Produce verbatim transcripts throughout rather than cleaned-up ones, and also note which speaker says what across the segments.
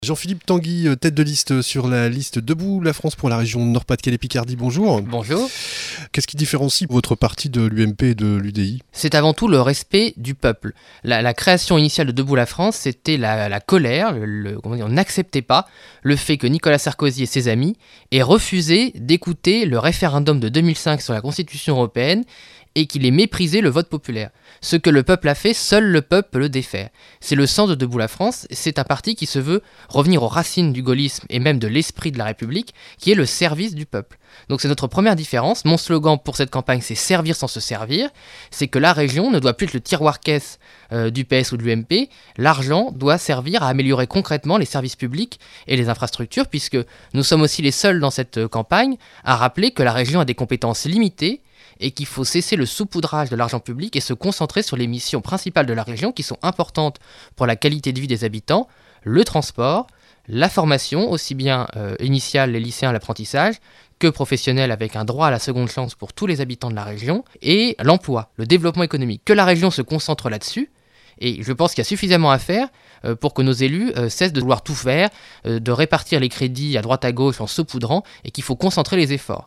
Speaker 1: Jean-Philippe Tanguy, tête de liste sur la liste Debout la France pour la région Nord-Pas-de-Calais-Picardie, bonjour.
Speaker 2: Bonjour.
Speaker 1: Qu'est-ce qui différencie votre parti de l'U M P et de l'U D I ?
Speaker 2: C'est avant tout le respect du peuple. La, la création initiale de Debout la France, c'était la, la colère, le, le, comment dire, on n'acceptait pas le fait que Nicolas Sarkozy et ses amis aient refusé d'écouter le référendum de deux mille cinq sur la Constitution européenne et qu'il ait méprisé le vote populaire. Ce que le peuple a fait, seul le peuple peut le défaire. C'est le sens de Debout la France, c'est un parti qui se veut revenir aux racines du gaullisme et même de l'esprit de la République, qui est le service du peuple. Donc c'est notre première différence. Mon slogan pour cette campagne, c'est « servir sans se servir ». C'est que la région ne doit plus être le tiroir-caisse euh, du P S ou de l'U M P. L'argent doit servir à améliorer concrètement les services publics et les infrastructures, puisque nous sommes aussi les seuls dans cette campagne à rappeler que la région a des compétences limitées et qu'il faut cesser le saupoudrage de l'argent public et se concentrer sur les missions principales de la région qui sont importantes pour la qualité de vie des habitants, le transport, la formation, aussi bien euh, initiale, les lycéens, l'apprentissage, que professionnelle avec un droit à la seconde chance pour tous les habitants de la région, et l'emploi, le développement économique. Que la région se concentre là-dessus, et je pense qu'il y a suffisamment à faire euh, pour que nos élus euh, cessent de vouloir tout faire, euh, de répartir les crédits à droite à gauche en saupoudrant, et qu'il faut concentrer les efforts.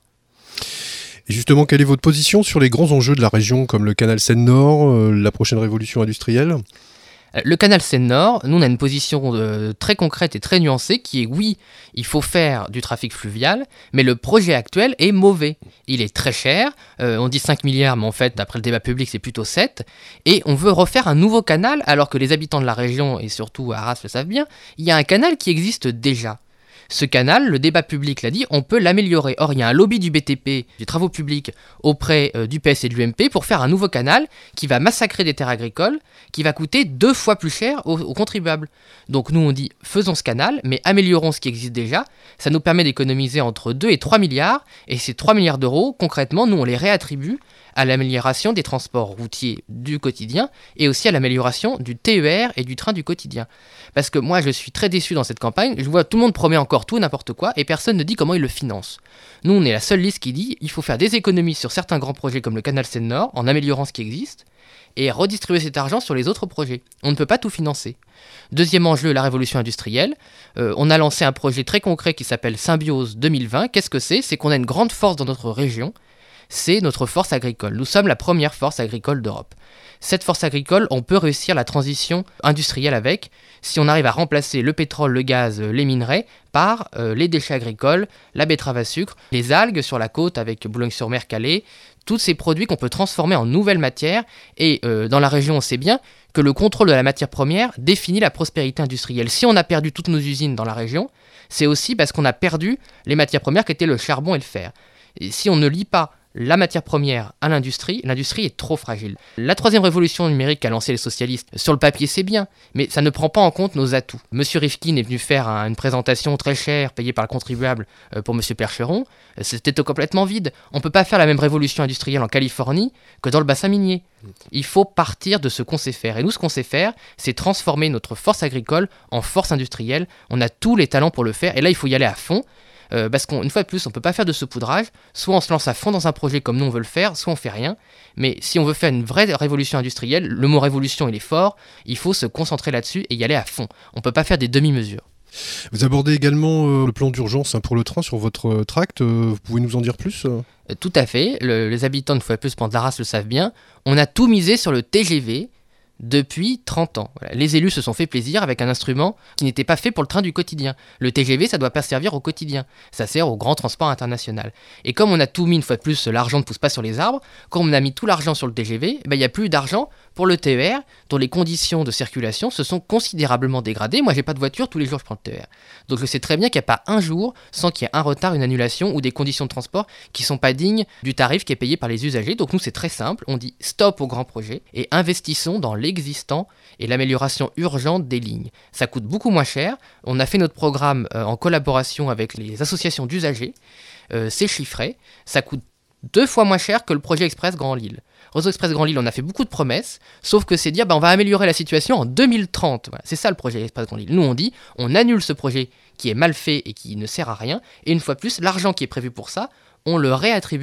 Speaker 1: Et justement, quelle est votre position sur les grands enjeux de la région, comme le canal Seine-Nord, euh, la prochaine révolution industrielle ?
Speaker 2: Le canal Seine-Nord, nous on a une position euh, très concrète et très nuancée qui est oui, il faut faire du trafic fluvial, mais le projet actuel est mauvais. Il est très cher, euh, on dit cinq milliards, mais en fait, d'après le débat public, c'est plutôt sept. Et on veut refaire un nouveau canal, alors que les habitants de la région, et surtout Arras le savent bien, il y a un canal qui existe déjà. Ce canal, le débat public l'a dit, on peut l'améliorer. Or, il y a un lobby du B T P, des travaux publics, auprès euh, du P S et de l'U M P pour faire un nouveau canal qui va massacrer des terres agricoles, qui va coûter deux fois plus cher aux, aux contribuables. Donc nous, on dit, faisons ce canal, mais améliorons ce qui existe déjà. Ça nous permet d'économiser entre deux et trois milliards, et ces trois milliards d'euros, concrètement, nous, on les réattribue à l'amélioration des transports routiers du quotidien et aussi à l'amélioration du T E R et du train du quotidien. Parce que moi, je suis très déçu dans cette campagne. Je vois tout le monde promet encore tout et n'importe quoi et personne ne dit comment il le finance. Nous, on est la seule liste qui dit il faut faire des économies sur certains grands projets comme le canal Seine-Nord en améliorant ce qui existe et redistribuer cet argent sur les autres projets. On ne peut pas tout financer. Deuxième enjeu, la révolution industrielle. Euh, on a lancé un projet très concret qui s'appelle Symbiose deux mille vingt. Qu'est-ce que c'est ? C'est qu'on a une grande force dans notre région. C'est notre force agricole. Nous sommes la première force agricole d'Europe. Cette force agricole, on peut réussir la transition industrielle avec, si on arrive à remplacer le pétrole, le gaz, les minerais, par euh, les déchets agricoles, la betterave à sucre, les algues sur la côte avec Boulogne-sur-Mer, Calais, tous ces produits qu'on peut transformer en nouvelles matières. Et euh, dans la région, on sait bien que le contrôle de la matière première définit la prospérité industrielle. Si on a perdu toutes nos usines dans la région, c'est aussi parce qu'on a perdu les matières premières qui étaient le charbon et le fer. Et si on ne lie pas la matière première à l'industrie, l'industrie est trop fragile. La troisième révolution numérique qu'a lancé les socialistes, sur le papier c'est bien, mais ça ne prend pas en compte nos atouts. Monsieur Rifkin est venu faire un, une présentation très chère, payée par le contribuable euh, pour Monsieur Percheron, c'était complètement vide. On ne peut pas faire la même révolution industrielle en Californie que dans le bassin minier. Il faut partir de ce qu'on sait faire. Et nous, ce qu'on sait faire, c'est transformer notre force agricole en force industrielle. On a tous les talents pour le faire, et là il faut y aller à fond. Euh, parce qu'une fois de plus, on ne peut pas faire de saupoudrage. Soit on se lance à fond dans un projet comme nous on veut le faire, soit on fait rien. Mais si on veut faire une vraie révolution industrielle, le mot révolution il est fort, il faut se concentrer là-dessus et y aller à fond. On ne peut pas faire des demi-mesures.
Speaker 1: Vous abordez également euh, le plan d'urgence hein, pour le train sur votre euh, tract. Euh, vous pouvez nous en dire plus euh
Speaker 2: euh, Tout à fait. Le, les habitants, une fois de plus, Pont-d'Arras le savent bien. On a tout misé sur le T G V. Depuis trente ans. Voilà. Les élus se sont fait plaisir avec un instrument qui n'était pas fait pour le train du quotidien. Le T G V, ça ne doit pas servir au quotidien. Ça sert au grand transport international. Et comme on a tout mis, une fois de plus, l'argent ne pousse pas sur les arbres, comme on a mis tout l'argent sur le T G V, il ben, n'y a plus d'argent pour le T E R, dont les conditions de circulation se sont considérablement dégradées. Moi, j'ai pas de voiture, tous les jours je prends le T E R. Donc je sais très bien qu'il n'y a pas un jour sans qu'il y ait un retard, une annulation ou des conditions de transport qui ne sont pas dignes du tarif qui est payé par les usagers. Donc nous, c'est très simple. On dit stop aux grands projets et investissons dans l'existant et l'amélioration urgente des lignes. Ça coûte beaucoup moins cher. On a fait notre programme euh, en collaboration avec les associations d'usagers. Euh, c'est chiffré. Ça coûte deux fois moins cher que le projet Express Grand Lille. Réseau Express Grand Lille, on a fait beaucoup de promesses, sauf que c'est dire bah, on va améliorer la situation en deux mille trente. Voilà, c'est ça le projet Express Grand Lille. Nous on dit on annule ce projet qui est mal fait et qui ne sert à rien, et une fois de plus, l'argent qui est prévu pour ça, on le réattribue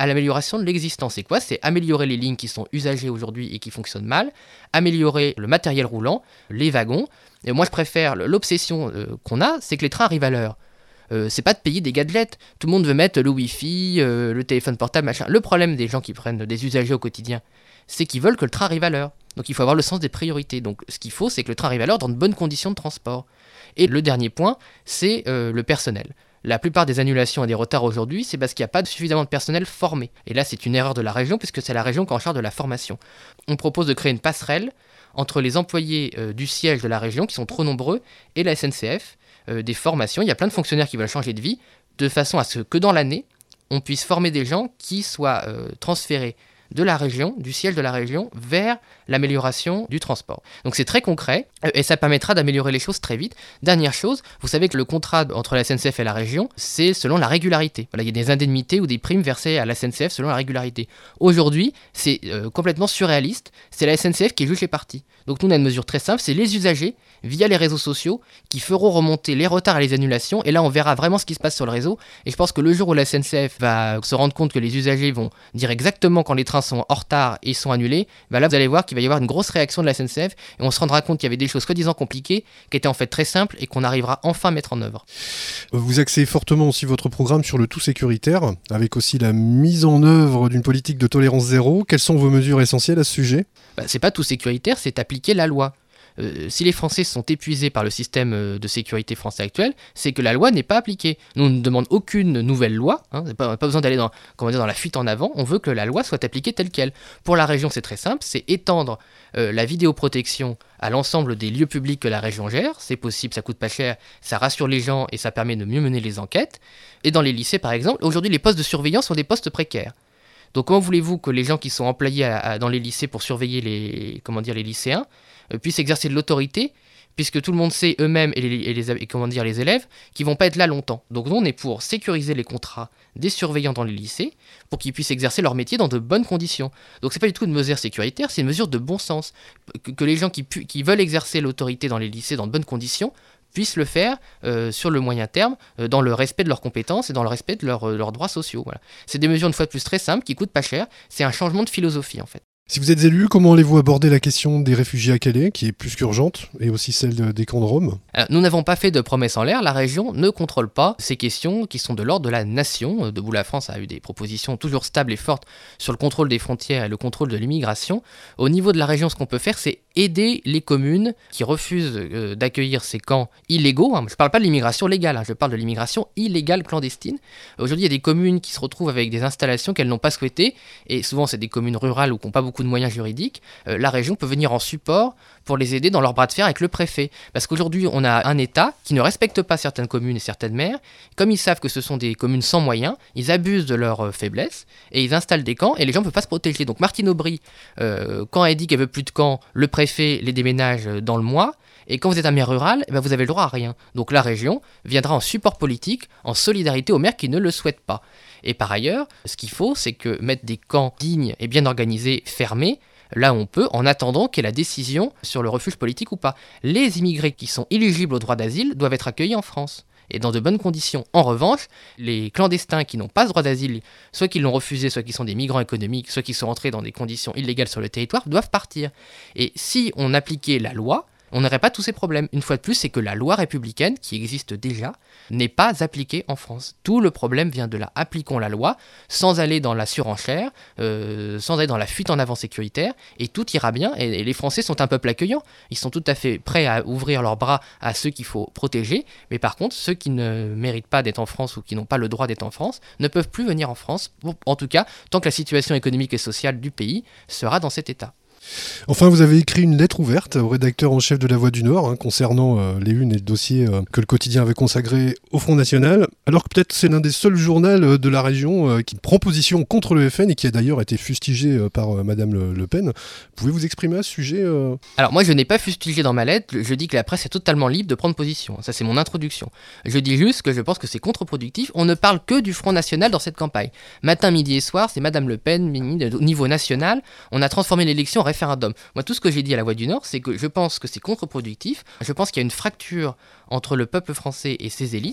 Speaker 2: à l'amélioration de l'existant. C'est quoi ? C'est améliorer les lignes qui sont usagées aujourd'hui et qui fonctionnent mal, améliorer le matériel roulant, les wagons. Et moi, je préfère l'obsession euh, qu'on a, c'est que les trains arrivent à l'heure. Euh, c'est pas de payer des gadgets. Tout le monde veut mettre le Wi-Fi, euh, le téléphone portable, machin. Le problème des gens qui prennent des usagers au quotidien, c'est qu'ils veulent que le train arrive à l'heure. Donc il faut avoir le sens des priorités. Donc ce qu'il faut, c'est que le train arrive à l'heure dans de bonnes conditions de transport. Et le dernier point, c'est euh, le personnel. La plupart des annulations et des retards aujourd'hui, c'est parce qu'il n'y a pas suffisamment de personnel formé. Et là, c'est une erreur de la région, puisque c'est la région qui est en charge de la formation. On propose de créer une passerelle entre les employés euh, du siège de la région, qui sont trop nombreux, et la S N C F, euh, des formations. Il y a plein de fonctionnaires qui veulent changer de vie, de façon à ce que dans l'année, on puisse former des gens qui soient euh, transférés de la région, du siège de la région, vers l'amélioration du transport. Donc c'est très concret, euh, et ça permettra d'améliorer les choses très vite. Dernière chose, vous savez que le contrat entre la S N C F et la région, c'est selon la régularité. Voilà, il y a des indemnités ou des primes versées à la S N C F selon la régularité. Aujourd'hui, c'est euh, complètement surréaliste, c'est la S N C F qui juge les parties. Donc nous, on a une mesure très simple, c'est les usagers, via les réseaux sociaux, qui feront remonter les retards et les annulations, et là on verra vraiment ce qui se passe sur le réseau, et je pense que le jour où la S N C F va se rendre compte que les usagers vont dire exactement quand les trains sont en retard et sont annulés, bah là vous allez voir qu'il va y avoir une grosse réaction de la S N C F, et on se rendra compte qu'il y avait des choses soi-disant compliquées, qui étaient en fait très simples, et qu'on arrivera enfin à mettre en œuvre.
Speaker 1: Vous axez fortement aussi votre programme sur le tout sécuritaire, avec aussi la mise en œuvre d'une politique de tolérance zéro. Quelles sont vos mesures essentielles à ce sujet ?
Speaker 2: Bah, c'est pas tout sécuritaire, c'est appliquer la loi. Euh, si les Français sont épuisés par le système euh, de sécurité français actuel, c'est que la loi n'est pas appliquée. Nous, on ne demande aucune nouvelle loi, hein, pas, pas besoin d'aller dans, comment dire, dans la fuite en avant, on veut que la loi soit appliquée telle qu'elle. Pour la région, c'est très simple, c'est étendre euh, la vidéoprotection à l'ensemble des lieux publics que la région gère. C'est possible, ça coûte pas cher, ça rassure les gens et ça permet de mieux mener les enquêtes. Et dans les lycées, par exemple, aujourd'hui, les postes de surveillance sont des postes précaires. Donc comment voulez-vous que les gens qui sont employés à, à, dans les lycées pour surveiller les, comment dire, les lycéens euh, puissent exercer de l'autorité, puisque tout le monde sait eux-mêmes et, les, et, les, et comment dire, les élèves qu'ils vont pas être là longtemps. Donc nous on est pour sécuriser les contrats des surveillants dans les lycées pour qu'ils puissent exercer leur métier dans de bonnes conditions. Donc c'est pas du tout une mesure sécuritaire, c'est une mesure de bon sens. Que, que les gens qui, pu, qui veulent exercer l'autorité dans les lycées dans de bonnes conditions puissent le faire euh, sur le moyen terme, euh, dans le respect de leurs compétences et dans le respect de leur, euh, leurs droits sociaux. Voilà. C'est des mesures une fois de plus très simples, qui coûtent pas cher, c'est un changement de philosophie en fait.
Speaker 1: Si vous êtes élu, comment allez-vous aborder la question des réfugiés à Calais, qui est plus qu'urgente, et aussi celle de, des camps de Rome ?
Speaker 2: Alors, nous n'avons pas fait de promesses en l'air, la région ne contrôle pas ces questions qui sont de l'ordre de la nation. Debout la France a eu des propositions toujours stables et fortes sur le contrôle des frontières et le contrôle de l'immigration. Au niveau de la région, ce qu'on peut faire, c'est aider les communes qui refusent euh, d'accueillir ces camps illégaux. Hein. Je ne parle pas de l'immigration légale, hein, je parle de l'immigration illégale clandestine. Aujourd'hui, il y a des communes qui se retrouvent avec des installations qu'elles n'ont pas souhaitées, et souvent c'est des communes rurales ou qui n'ont pas beaucoup de moyens juridiques. Euh, la région peut venir en support pour les aider dans leur bras de fer avec le préfet. Parce qu'aujourd'hui, on a un État qui ne respecte pas certaines communes et certaines maires. Comme ils savent que ce sont des communes sans moyens, ils abusent de leur euh, faiblesse et ils installent des camps et les gens ne peuvent pas se protéger. Donc Martine Aubry, euh, quand elle dit qu'elle veut plus de camps, le préfet les déménage dans le mois. Et quand vous êtes un maire rural, eh ben vous avez le droit à rien. Donc la région viendra en support politique, en solidarité aux maires qui ne le souhaitent pas. Et par ailleurs, ce qu'il faut, c'est que mettre des camps dignes et bien organisés, fermés, là on peut, en attendant qu'il y ait la décision sur le refuge politique ou pas. Les immigrés qui sont éligibles au droit d'asile doivent être accueillis en France, et dans de bonnes conditions. En revanche, les clandestins qui n'ont pas ce droit d'asile, soit qui l'ont refusé, soit qui sont des migrants économiques, soit qui sont entrés dans des conditions illégales sur le territoire, doivent partir. Et si on appliquait la loi, on n'aurait pas tous ces problèmes. Une fois de plus, c'est que la loi républicaine, qui existe déjà, n'est pas appliquée en France. Tout le problème vient de là. Appliquons la loi, sans aller dans la surenchère, euh, sans aller dans la fuite en avant sécuritaire, et tout ira bien. Et, et les Français sont un peuple accueillant. Ils sont tout à fait prêts à ouvrir leurs bras à ceux qu'il faut protéger. Mais par contre, ceux qui ne méritent pas d'être en France ou qui n'ont pas le droit d'être en France ne peuvent plus venir en France, pour, en tout cas, tant que la situation économique et sociale du pays sera dans cet état.
Speaker 1: Enfin, vous avez écrit une lettre ouverte au rédacteur en chef de La Voix du Nord hein, concernant euh, les unes et le dossier euh, que le quotidien avait consacré au Front National, alors que peut-être c'est l'un des seuls journaux euh, de la région euh, qui prend position contre le F N et qui a d'ailleurs été fustigé euh, par euh, Madame Le, Le Pen. Pouvez-vous vous exprimer à ce sujet euh...
Speaker 2: Alors moi je n'ai pas fustigé dans ma lettre, je dis que la presse est totalement libre de prendre position, ça c'est mon introduction. Je dis juste que je pense que c'est contre-productif, on ne parle que du Front National dans cette campagne. Matin, midi et soir, c'est Madame Le Pen, au niveau national, on a transformé l'élection en référendum. Moi tout ce que j'ai dit à La Voix du Nord, c'est que je pense que c'est contre-productif, je pense qu'il y a une fracture entre le peuple français et ses élites,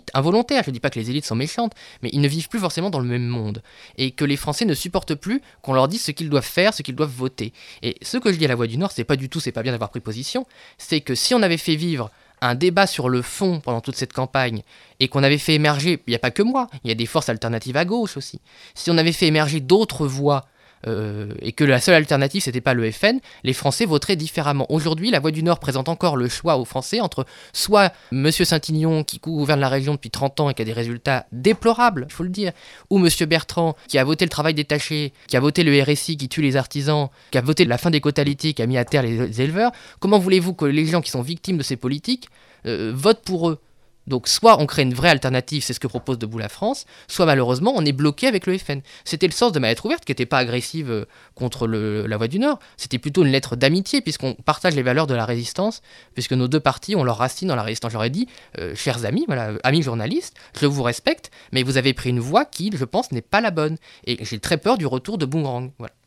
Speaker 2: involontaire. Je ne dis pas que les élites sont méchantes, mais ils ne vivent plus forcément dans le même monde. Et que les Français ne supportent plus qu'on leur dise ce qu'ils doivent faire, ce qu'ils doivent voter. Et ce que je dis à la Voix du Nord, c'est pas du tout, c'est pas bien d'avoir pris position, c'est que si on avait fait vivre un débat sur le fond pendant toute cette campagne, et qu'on avait fait émerger, il n'y a pas que moi, il y a des forces alternatives à gauche aussi, si on avait fait émerger d'autres voix, euh, et que la seule alternative c'était pas le F N, les Français voteraient différemment. Aujourd'hui, la Voix du Nord présente encore le choix aux Français entre soit Monsieur Saint-Ignon qui gouverne la région depuis trente ans et qui a des résultats déplorables, il faut le dire, ou Monsieur Bertrand qui a voté le travail détaché, qui a voté le R S I qui tue les artisans, qui a voté la fin des quotas laitiers, qui a mis à terre les éleveurs. Comment voulez-vous que les gens qui sont victimes de ces politiques euh, votent pour eux ? Donc soit on crée une vraie alternative, c'est ce que propose Debout la France, soit malheureusement on est bloqué avec le F N. C'était le sens de ma lettre ouverte, qui n'était pas agressive contre le, la Voix du Nord, c'était plutôt une lettre d'amitié, puisqu'on partage les valeurs de la résistance, puisque nos deux partis ont leurs racines dans la résistance. J'aurais dit, euh, chers amis, voilà, amis journalistes, je vous respecte, mais vous avez pris une voie qui, je pense, n'est pas la bonne. Et j'ai très peur du retour de Boomerang. Voilà.